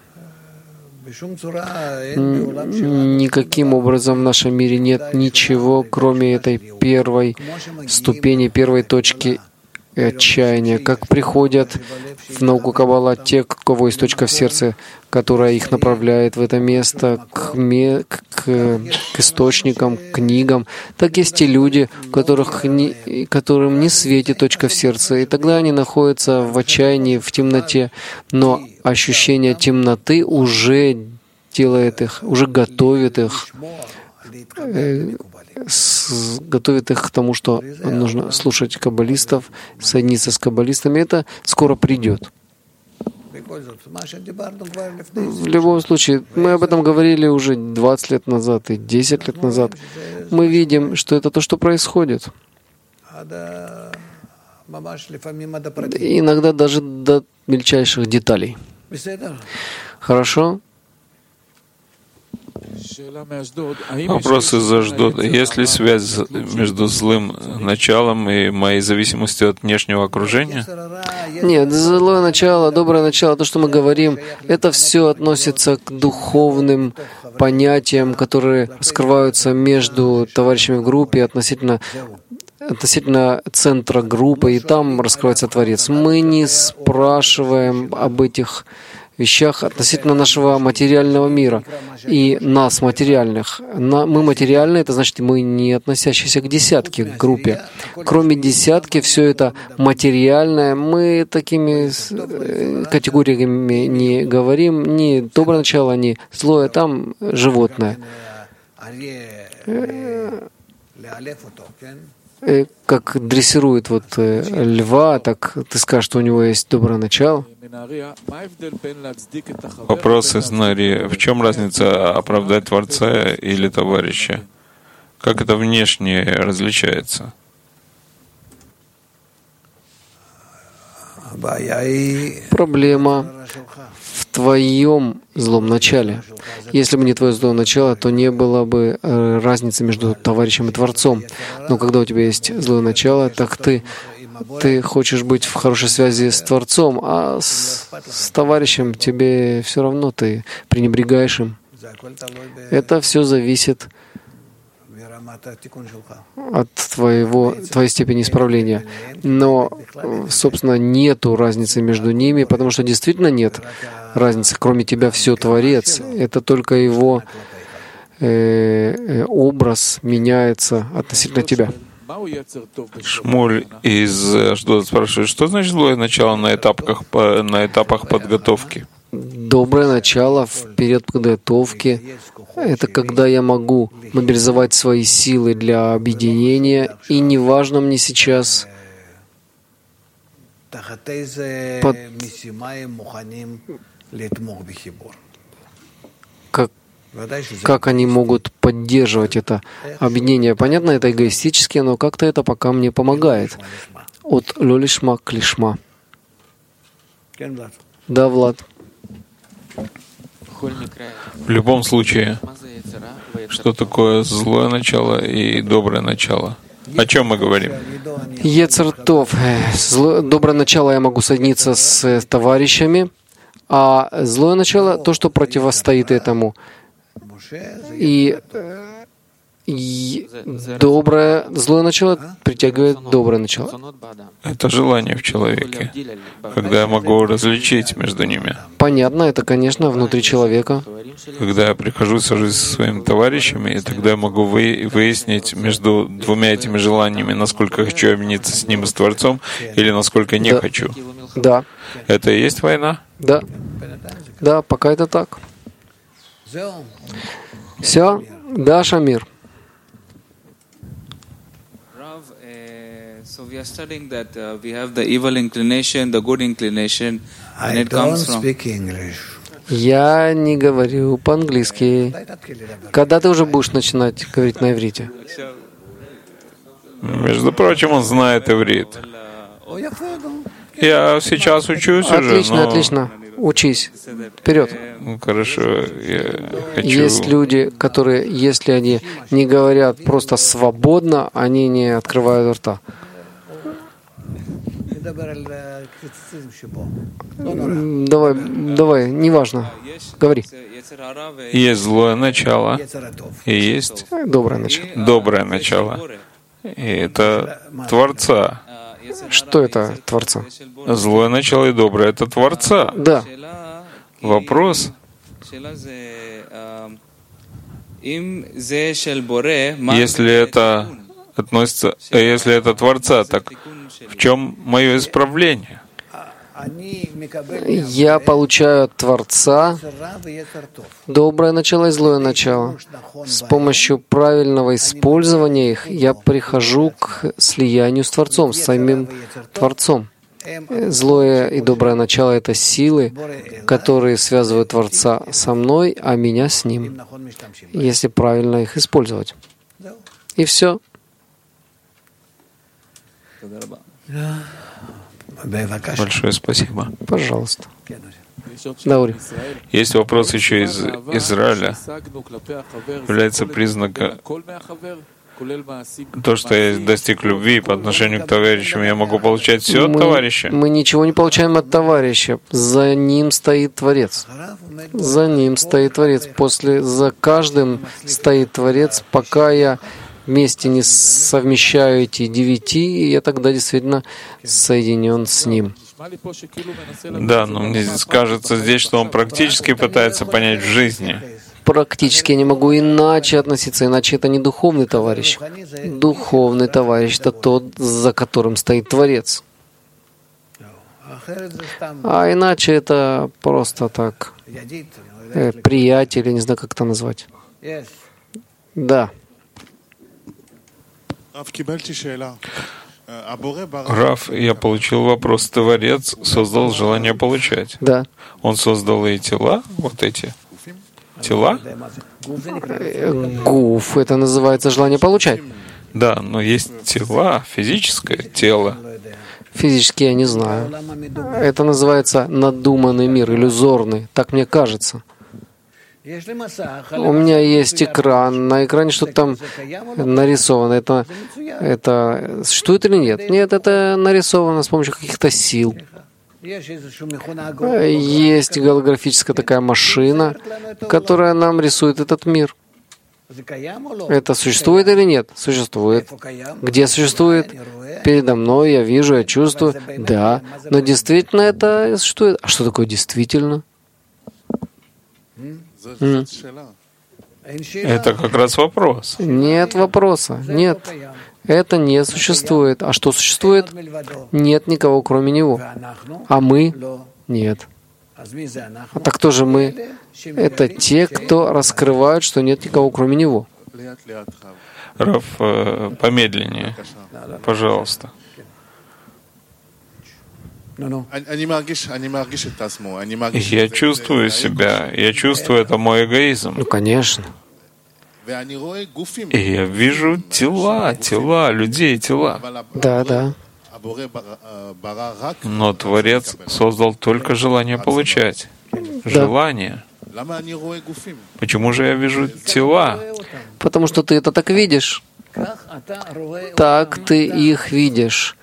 Speaker 1: никаким образом в нашем мире нет ничего, кроме этой первой ступени, первой точки отчаяния. Как приходят в науку Каббала те, у кого есть точка в сердце, которая их направляет в это место, к, ме, к, к источникам, к книгам, так есть и люди, у которых не, которым не светит точка в сердце, и тогда они находятся в отчаянии, в темноте, но ощущение темноты уже делает их, уже готовит их, э, с, готовит их к тому, что нужно слушать каббалистов, соединиться с каббалистами. Это скоро придет. В любом случае, мы об этом говорили уже двадцать лет назад и десять лет назад. Мы видим, что это то, что происходит. И иногда даже до мельчайших деталей. Хорошо?
Speaker 2: Вопрос из Аждода. Есть ли связь между злым началом и моей зависимостью от внешнего окружения?
Speaker 1: Нет, злое начало, доброе начало, то, что мы говорим, это все относится к духовным понятиям, которые скрываются между товарищами в группе относительно относительно центра группы, и там раскрывается Творец. Мы не спрашиваем об этих вещах относительно нашего материального мира и нас, материальных. Мы материальные, это значит, мы не относящиеся к десятке, к группе. Кроме десятки, все это материальное. Мы такими категориями не говорим, ни доброе начало, ни злое, там животное. Как дрессирует вот льва, так ты скажешь, что у него есть доброе начало.
Speaker 2: Вопрос из Нари. В чем разница оправдать Творца или товарища? Как это внешне различается?
Speaker 1: Проблема в твоем злом начале. Если бы не твое злое начало, то не было бы разницы между товарищем и Творцом. Но когда у тебя есть злое начало, так ты, ты хочешь быть в хорошей связи с Творцом, а с, с товарищем тебе все равно, ты пренебрегаешь им. Это все зависит от твоего, твоей степени исправления. Но, собственно, нету разницы между ними, потому что действительно нет разницы. Кроме тебя все Творец. Это только его э, образ меняется относительно тебя.
Speaker 2: Шмуль из Аждода спрашивает, что значит злое начало на этапах, на этапах подготовки?
Speaker 1: Доброе начало в период подготовки — это когда я могу мобилизовать свои силы для объединения, и неважно мне сейчас, под... как, как они могут поддерживать это объединение. Понятно, это эгоистически, но как-то это пока мне помогает. От лолишма к лишма. Да, Влад.
Speaker 2: В любом случае, что такое злое начало и доброе начало? О чем мы говорим?
Speaker 1: Йецер тов. Доброе начало я могу соединиться с товарищами, а злое начало — то, что противостоит этому. И, и доброе, злое начало притягивает доброе начало.
Speaker 2: Это желание в человеке, когда я могу различить между ними.
Speaker 1: Понятно, это, конечно, внутри человека.
Speaker 2: Когда я прихожу, сажусь со своими товарищами, и тогда я могу вы, выяснить между двумя этими желаниями, насколько хочу объединиться с ним и с Творцом, или насколько не
Speaker 1: да.
Speaker 2: хочу.
Speaker 1: Да.
Speaker 2: Это и есть война?
Speaker 1: Да. Да, пока это так. Все? Да, Шамир.
Speaker 5: So we are studying that uh, we have the evil inclination, the good inclination, and it comes from.
Speaker 1: Я не говорю по-английски. Когда ты уже будешь начинать говорить на иврите?
Speaker 2: Между прочим, он знает иврит. Я сейчас учусь уже.
Speaker 1: Отлично,
Speaker 2: но...
Speaker 1: отлично. Учись. Вперед.
Speaker 2: Ну, хорошо. Я хочу...
Speaker 1: Есть люди, которые, если они не говорят просто свободно, они не открывают рта. Давай, давай, неважно. Говори.
Speaker 2: Есть злое начало, и есть
Speaker 1: доброе начало.
Speaker 2: Доброе начало. И это Творца.
Speaker 1: Что это Творца?
Speaker 2: Злое начало и доброе — это Творца.
Speaker 1: Да.
Speaker 2: Вопрос, если это относится, если это Творца, так в чем мое исправление?
Speaker 1: Я получаю от Творца доброе начало и злое начало. С помощью правильного использования их я прихожу к слиянию с Творцом, с самим Творцом. Злое и доброе начало — это силы, которые связывают Творца со мной, а меня с Ним, если правильно их использовать. И все.
Speaker 2: Большое спасибо.
Speaker 1: Пожалуйста. Даури.
Speaker 2: Есть вопрос еще из Израиля. Является признаком то, что я достиг любви по отношению к товарищам, я могу получать все от
Speaker 1: мы,
Speaker 2: товарища?
Speaker 1: Мы ничего не получаем от товарища. За ним стоит Творец. За ним стоит Творец. После за каждым стоит Творец, пока я вместе не совмещаю эти девяти, и я тогда действительно соединен с ним.
Speaker 2: Да, но мне кажется здесь, что он практически пытается понять в жизни.
Speaker 1: Практически я не могу иначе относиться, иначе это не духовный товарищ. Духовный товарищ — это тот, за которым стоит Творец. А иначе это просто так, э, приятель, я не знаю, как это назвать. Да.
Speaker 2: Рав, я получил вопрос. Творец создал желание получать.
Speaker 1: Да.
Speaker 2: Он создал и тела, вот эти тела?
Speaker 1: Гуф — это называется желание получать.
Speaker 2: Да, но есть тела, физическое тело.
Speaker 1: Физически я не знаю. Это называется надуманный мир, иллюзорный. Так мне кажется. У меня есть экран. На экране что-то там нарисовано. Это, это существует или нет? Нет, это нарисовано с помощью каких-то сил. Есть голографическая такая машина, которая нам рисует этот мир. Это существует или нет? Существует. Где существует? Передо мной, я вижу, я чувствую. Да, но действительно это существует. А что такое действительно? М?
Speaker 2: Это как раз вопрос.
Speaker 1: Нет вопроса. Нет. Это не существует. А что существует? Нет никого, кроме него. А мы? Нет. А так кто же мы? Это те, кто раскрывают, что нет никого, кроме него.
Speaker 2: Рав, помедленнее, пожалуйста. Я чувствую себя, я чувствую, это мой эгоизм.
Speaker 1: Ну, конечно.
Speaker 2: И я вижу тела, тела, людей, тела.
Speaker 1: Да, да.
Speaker 2: Но Творец создал только желание получать. Желание. Почему же я вижу тела?
Speaker 1: Потому что ты это так видишь. Так ты их видишь.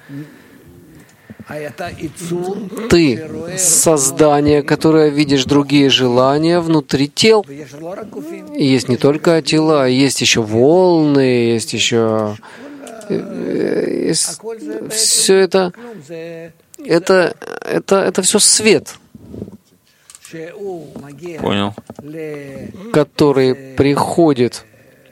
Speaker 1: Ты — создание, которое видишь другие желания внутри тел. И есть не только тела, есть еще волны, есть еще... Есть... Все это, это, это, это все свет,
Speaker 2: Понял.
Speaker 1: который приходит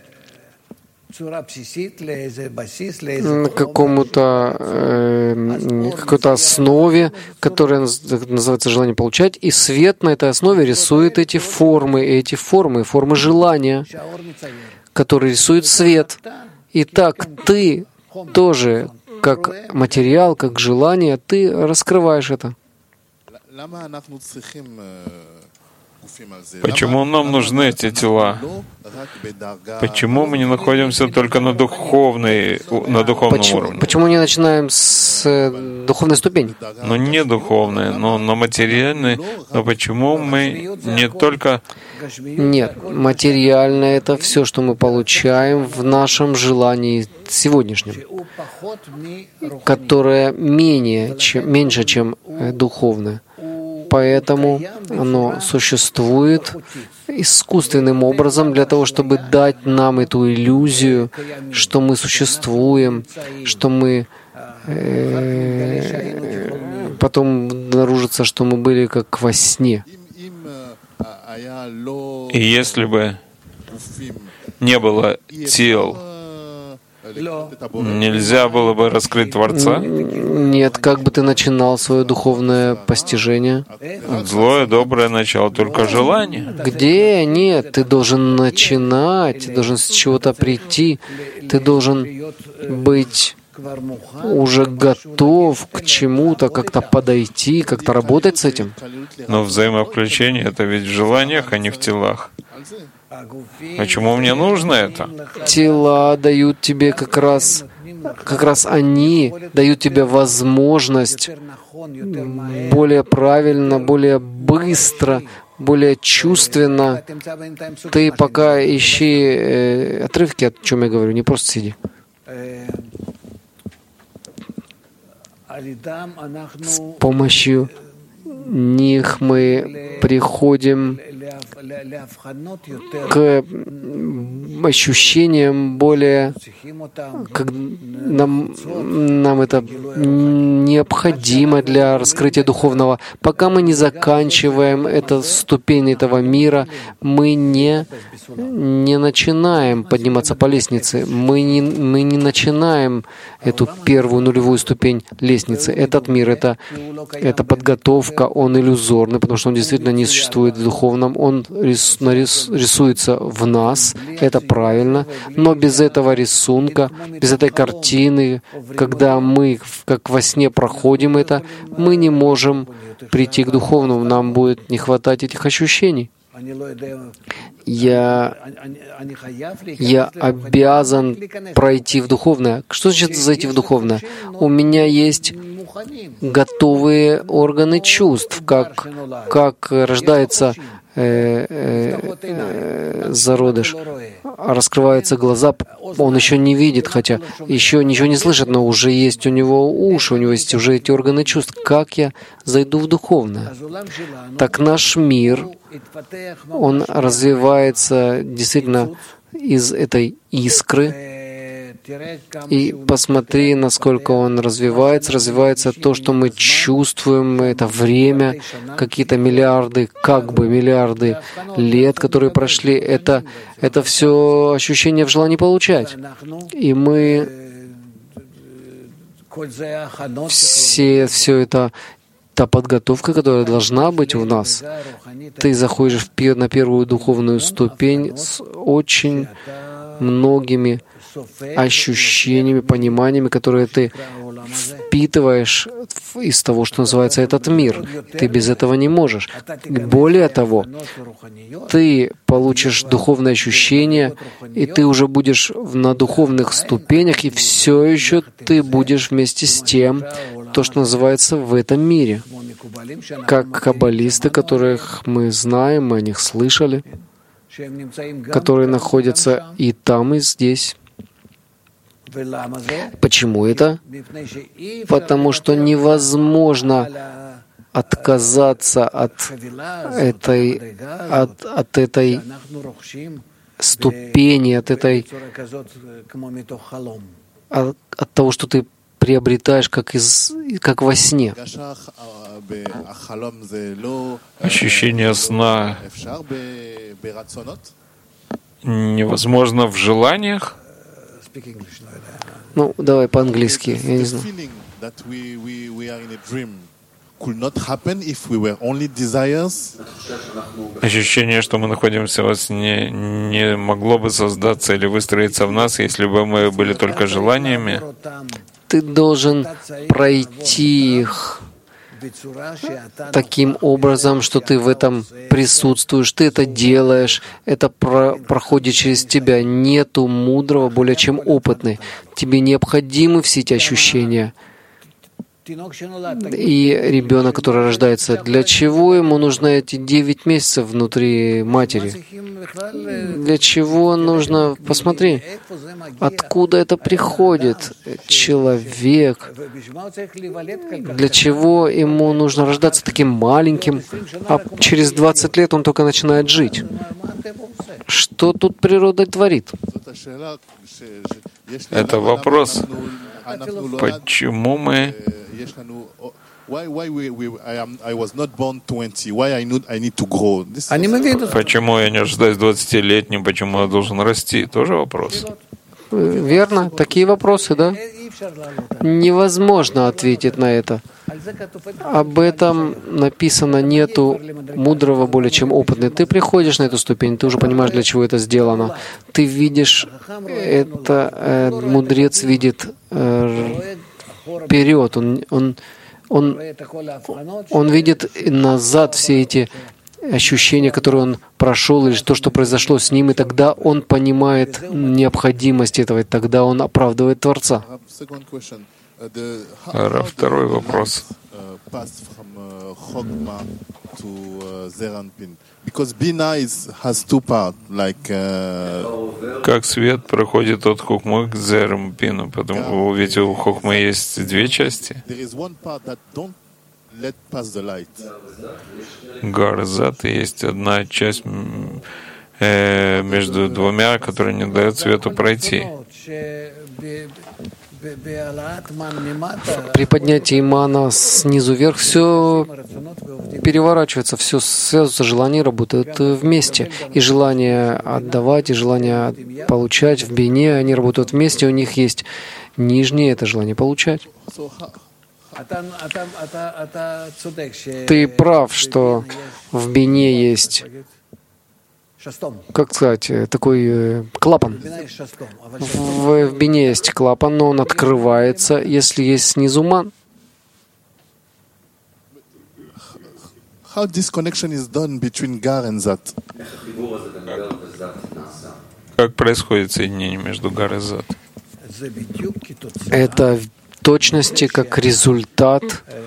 Speaker 1: к какому-то э, какой-то основе, которая называется желание получать, и свет на этой основе рисует эти формы, эти формы, формы желания, которые рисует свет. Итак, ты тоже, как материал, как желание, ты раскрываешь это.
Speaker 2: Почему нам нужны эти тела? Почему мы не находимся только на духовной, на духовном
Speaker 1: почему,
Speaker 2: уровне?
Speaker 1: Почему не начинаем с э, духовной ступени?
Speaker 2: Но не духовной, но на материальной. Но почему мы не только...
Speaker 1: Нет, материальное — это все, что мы получаем в нашем желании сегодняшнем, которое менее, чем, меньше, чем духовное. Поэтому оно существует искусственным образом для того, чтобы дать нам эту иллюзию, что мы существуем, что мы э, потом обнаружится, что мы были как во сне.
Speaker 2: И если бы не было тел, нельзя было бы раскрыть Творца?
Speaker 1: Нет, как бы ты начинал свое духовное постижение?
Speaker 2: Злое, доброе начало, только желание.
Speaker 1: Где? Нет, ты должен начинать, ты должен с чего-то прийти, ты должен быть уже готов к чему-то, как-то подойти, как-то работать с этим.
Speaker 2: Но взаимовключение — это ведь в желаниях, а не в телах. Почему мне нужно это?
Speaker 1: Тела дают тебе как раз как раз они дают тебе возможность более правильно, более быстро, более чувственно. Ты пока ищи э, отрывки, о чем я говорю, не просто сиди. С помощью них мы приходим к ощущениям более, как нам, нам это необходимо для раскрытия духовного. Пока мы не заканчиваем эту ступень этого мира, мы не, не начинаем подниматься по лестнице. Мы не, мы не начинаем эту первую нулевую ступень лестницы. Этот мир, это, это подготовка, он иллюзорный, потому что он действительно не существует в духовном. Он рис, нарис, рисуется в нас, это правильно, но без этого рисунка, без этой картины, когда мы как во сне проходим это, мы не можем прийти к духовному, нам будет не хватать этих ощущений. Я, я обязан пройти в духовное. Что значит зайти в духовное? У меня есть готовые органы чувств, как, как рождается э, э, э, зародыш, раскрываются глаза, он еще не видит, хотя еще ничего не слышит, но уже есть у него уши, у него есть уже эти органы чувств. Как я зайду в духовное? Так наш мир, он развивается действительно из этой искры. И посмотри, насколько он развивается. Развивается то, что мы чувствуем, это время, какие-то миллиарды, как бы миллиарды лет, которые прошли. Это, это все ощущение в желании получать. И мы все, все это та подготовка, которая должна быть у нас. Ты заходишь в, на первую духовную ступень с очень многими ощущениями, пониманиями, которые ты впитываешь из того, что называется этот мир. Ты без этого не можешь. Более того, ты получишь духовные ощущения, и ты уже будешь на духовных ступенях, и все еще ты будешь вместе с тем, то, что называется в этом мире. Как каббалисты, которых мы знаем, мы о них слышали, которые находятся и там, и здесь. Почему это? Потому что невозможно отказаться от этой, от, от этой ступени, от этой, от, от того, что ты приобретаешь как, из, как во сне.
Speaker 2: Ощущение сна невозможно в желаниях.
Speaker 1: Ну, давай по-английски, я не знаю.
Speaker 2: Ощущение, что мы находимся во сне, не могло бы создаться или выстроиться в нас, если бы мы были только желаниями.
Speaker 1: Ты должен пройти их таким образом, что ты в этом присутствуешь, ты это делаешь, это про- проходит через тебя. Нету мудрого более чем опытный. Тебе необходимы все эти ощущения. И ребенок, который рождается, для чего ему нужны эти девять месяцев внутри матери? Для чего нужно? Посмотри, откуда это приходит? Человек. Для чего ему нужно рождаться таким маленьким, а через двадцать лет он только начинает жить? Что тут природа творит?
Speaker 2: Это вопрос, почему мы Почему я не рождаюсь двадцатилетним, почему я должен расти? Тоже вопрос.
Speaker 1: Верно, такие вопросы, да? Невозможно ответить на это. Об этом написано: нету мудрого более чем опытный. Ты приходишь на эту ступень, ты уже понимаешь, для чего это сделано. Ты видишь это, э, мудрец видит э, вперед, он, он, он, он видит назад все эти ощущение, которое он прошел, или то, что произошло с ним, и тогда он понимает необходимость этого, и тогда он оправдывает Творца.
Speaker 2: Раф, второй вопрос. Как свет проходит от Хохмы к Зерампину? Потому ведь у Хохмы есть две части. Гарзат, есть одна часть э, между двумя, которая не дает свету пройти.
Speaker 1: При поднятии мана снизу вверх все переворачивается, все связывается, желания работают вместе. И желание отдавать, и желание получать в бине, они работают вместе, у них есть нижнее, это желание получать. Ты прав, что в бине есть, как сказать, такой клапан. В, в бине есть клапан, но он открывается, если есть снизу ман.
Speaker 2: Как происходит соединение между Гар и Зат?
Speaker 1: Это в точности как результат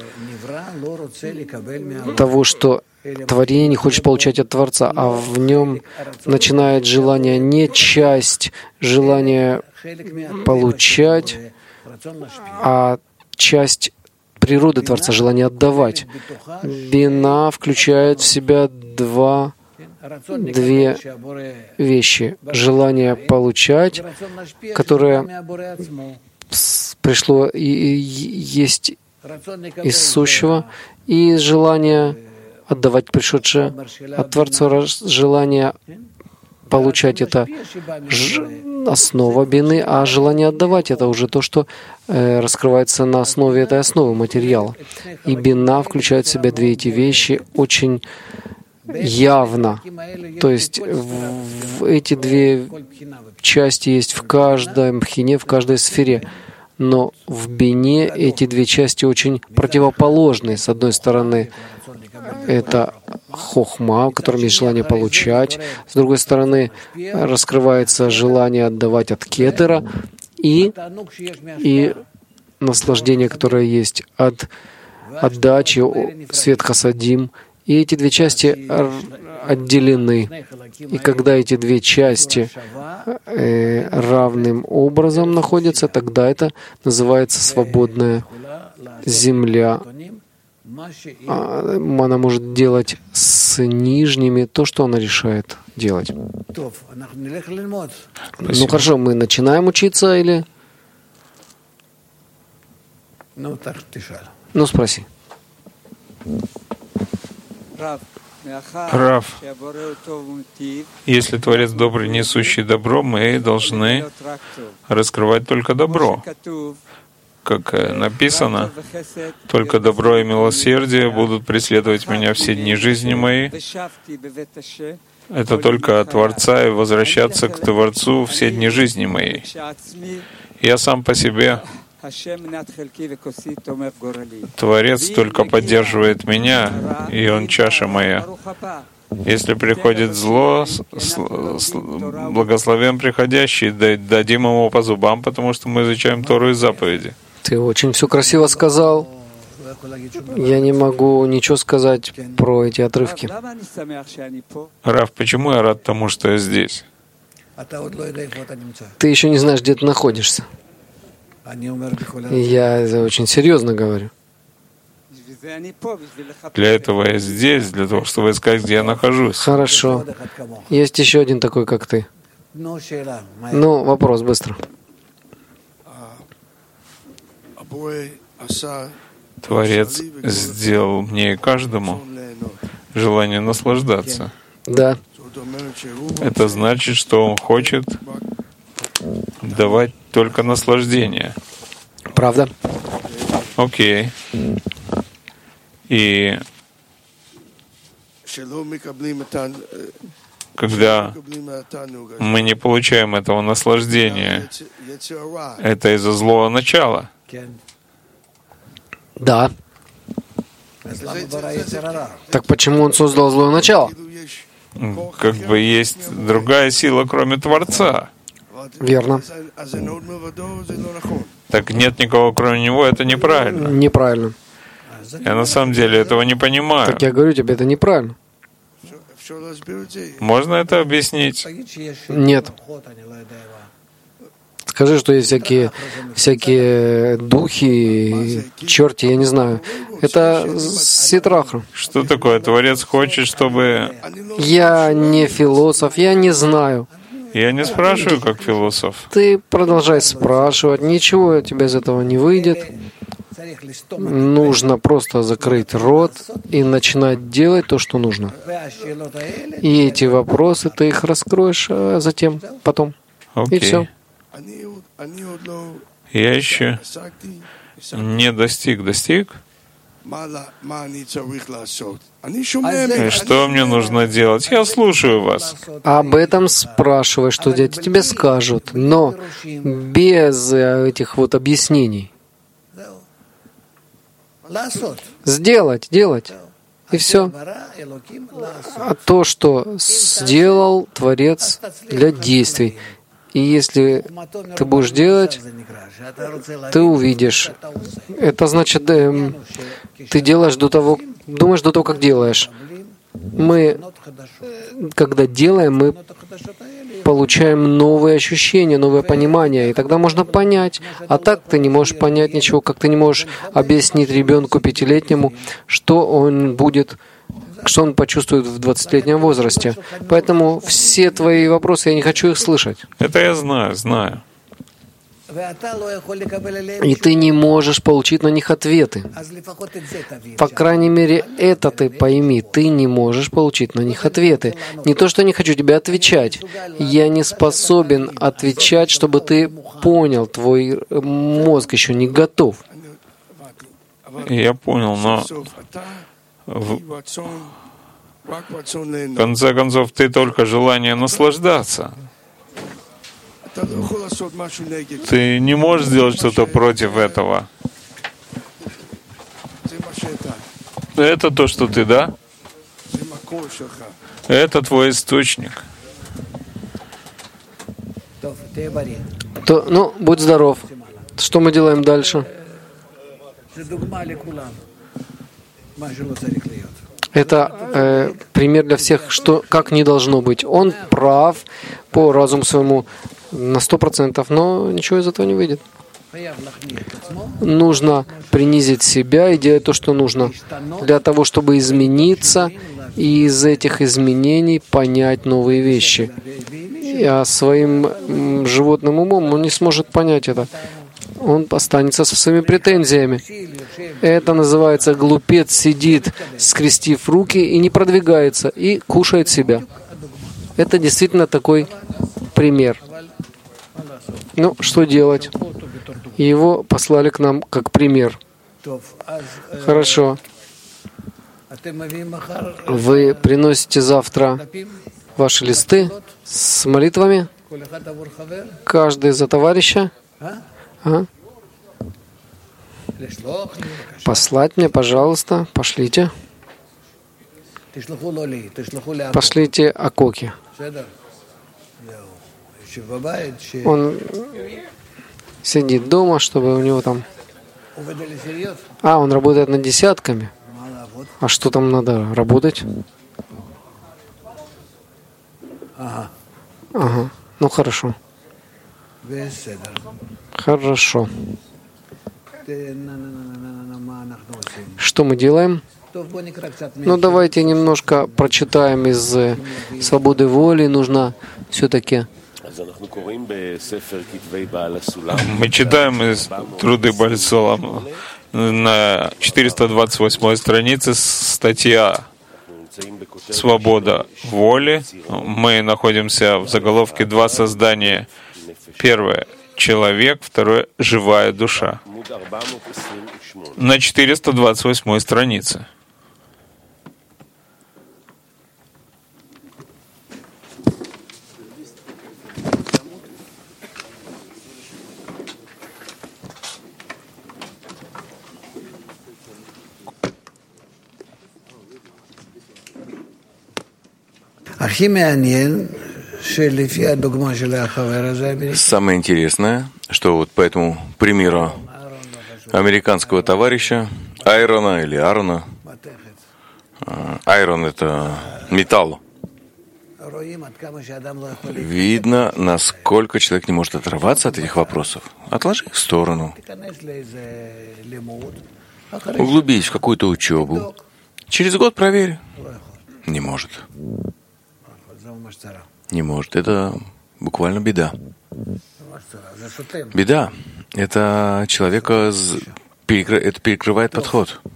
Speaker 1: того, что творение не хочет получать от Творца, а в нем начинает желание не часть желания получать, а часть природы Творца, желание отдавать. Бина включает в себя два, две вещи. Желание получать, которое пришло и есть из сущего, и желание отдавать пришедшее от Творца, желание получать — это основа бины, а желание отдавать — это уже то, что э, раскрывается на основе этой основы материала. И бина включает в себя две эти вещи очень явно. То есть в, в эти две части есть в каждом пхине, в каждой сфере. Но в бине эти две части очень противоположны. С одной стороны, это хохма, в котором есть желание получать. С другой стороны, раскрывается желание отдавать от кетера. И, и наслаждение, которое есть от отдачи, свет хасадим. И эти две части отделены. И когда эти две части э, равным образом находятся, тогда это называется свободная земля. Она может делать с нижними то, что она решает делать.
Speaker 2: Спасибо.
Speaker 1: Ну хорошо, мы начинаем учиться или? Ну спроси.
Speaker 2: Рав, если Творец добрый, несущий добро, мы должны раскрывать только добро. Как написано, только добро и милосердие будут преследовать меня все дни жизни моей. Это только от Творца и возвращаться к Творцу все дни жизни моей. Я сам по себе, Творец только поддерживает меня, и Он чаша моя. Если приходит зло, благословен приходящий, дадим ему по зубам, потому что мы изучаем Тору и заповеди.
Speaker 1: Ты очень все красиво сказал. Я не могу ничего сказать про эти отрывки.
Speaker 2: Рав, почему я рад тому, что я здесь?
Speaker 1: Ты еще не знаешь, где ты находишься. Я это очень серьезно говорю.
Speaker 2: Для этого я здесь, для того, чтобы сказать, где я нахожусь.
Speaker 1: Хорошо. Есть еще один такой, как ты. Ну, вопрос быстро.
Speaker 2: Творец сделал мне и каждому желание наслаждаться.
Speaker 1: Да.
Speaker 2: Это значит, что Он хочет давать только наслаждение.
Speaker 1: Правда?
Speaker 2: Окей. И когда мы не получаем этого наслаждения, это из-за злого начала.
Speaker 1: Да. Так почему он создал злое начало?
Speaker 2: Как бы есть другая сила, кроме Творца.
Speaker 1: Верно.
Speaker 2: Так нет никого, кроме него, это неправильно.
Speaker 1: Неправильно.
Speaker 2: Я на самом деле этого не понимаю.
Speaker 1: Так я говорю тебе, это неправильно.
Speaker 2: Можно это объяснить?
Speaker 1: Нет. Скажи, что есть всякие, всякие духи, черти, я не знаю. Это ситрахра.
Speaker 2: Что такое? Творец хочет, чтобы...
Speaker 1: Я не философ, я не знаю.
Speaker 2: Я не спрашиваю, как философ.
Speaker 1: Ты продолжай спрашивать, ничего у тебя из этого не выйдет. Нужно просто закрыть рот и начинать делать то, что нужно. И эти вопросы ты их раскроешь, а затем, потом.
Speaker 2: Окей.
Speaker 1: И все.
Speaker 2: Я еще не достиг. Достиг? И что мне нужно делать? Я слушаю вас.
Speaker 1: Об этом спрашивай, что дети тебе скажут, но без этих вот объяснений. Сделать, делать. И все. А то, что сделал Творец для действий. И если ты будешь делать, ты увидишь. Это значит, э, ты делаешь до того, думаешь до того, как делаешь. Мы, когда делаем, мы получаем новые ощущения, новое понимание, и тогда можно понять. А так ты не можешь понять ничего, как ты не можешь объяснить ребенку пятилетнему, что он будет, что он почувствует в двадцатилетнем возрасте. Поэтому все твои вопросы, я не хочу их слышать.
Speaker 2: Это я знаю, знаю.
Speaker 1: И ты не можешь получить на них ответы. По крайней мере, это ты пойми. Ты не можешь получить на них ответы. Не то, что не хочу тебе отвечать. Я не способен отвечать, чтобы ты понял. Твой мозг еще не готов.
Speaker 2: Я понял, но в конце концов ты только желание наслаждаться. Ты не можешь сделать что-то против этого. Это то, что ты, да? Это твой источник.
Speaker 1: То, ну, будь здоров. Что мы делаем дальше? Это э, пример для всех, что как не должно быть. Он прав по разуму своему на сто процентов, но ничего из этого не выйдет. Нужно принизить себя и делать то, что нужно, для того, чтобы измениться и из этих изменений понять новые вещи. А своим животным умом он не сможет понять это. Он останется со своими претензиями. Это называется глупец сидит, скрестив руки и не продвигается, и кушает себя. Это действительно такой пример. Ну, что делать? Его послали к нам как пример. Хорошо. Вы приносите завтра ваши листы с молитвами? Каждый за товарища? А? Послать мне, пожалуйста, пошлите. Пошлите Акоки. Он сидит дома, чтобы у него там... А, он работает над десятками. А что там надо работать? Ага. Ну, хорошо. Хорошо. Что мы делаем? Ну, давайте немножко прочитаем из «Свободы воли». Нужно все-таки...
Speaker 2: Мы читаем из «Труды Бааль-Цулама» на четыреста двадцать восьмой странице статья «Свобода воли». Мы находимся в заголовке «Два создания». Первое — человек, второе — живая душа. На четыреста двадцать восьмой странице.
Speaker 6: Самое интересное, что вот по этому примеру американского товарища Айрона или Аарона, Айрон — это металл, видно, насколько человек не может оторваться от этих вопросов. Отложи их в сторону. Углубись в какую-то учебу. Через год проверь. Не может. Не может. Это буквально беда. Беда. Это человека это перекрывает подход.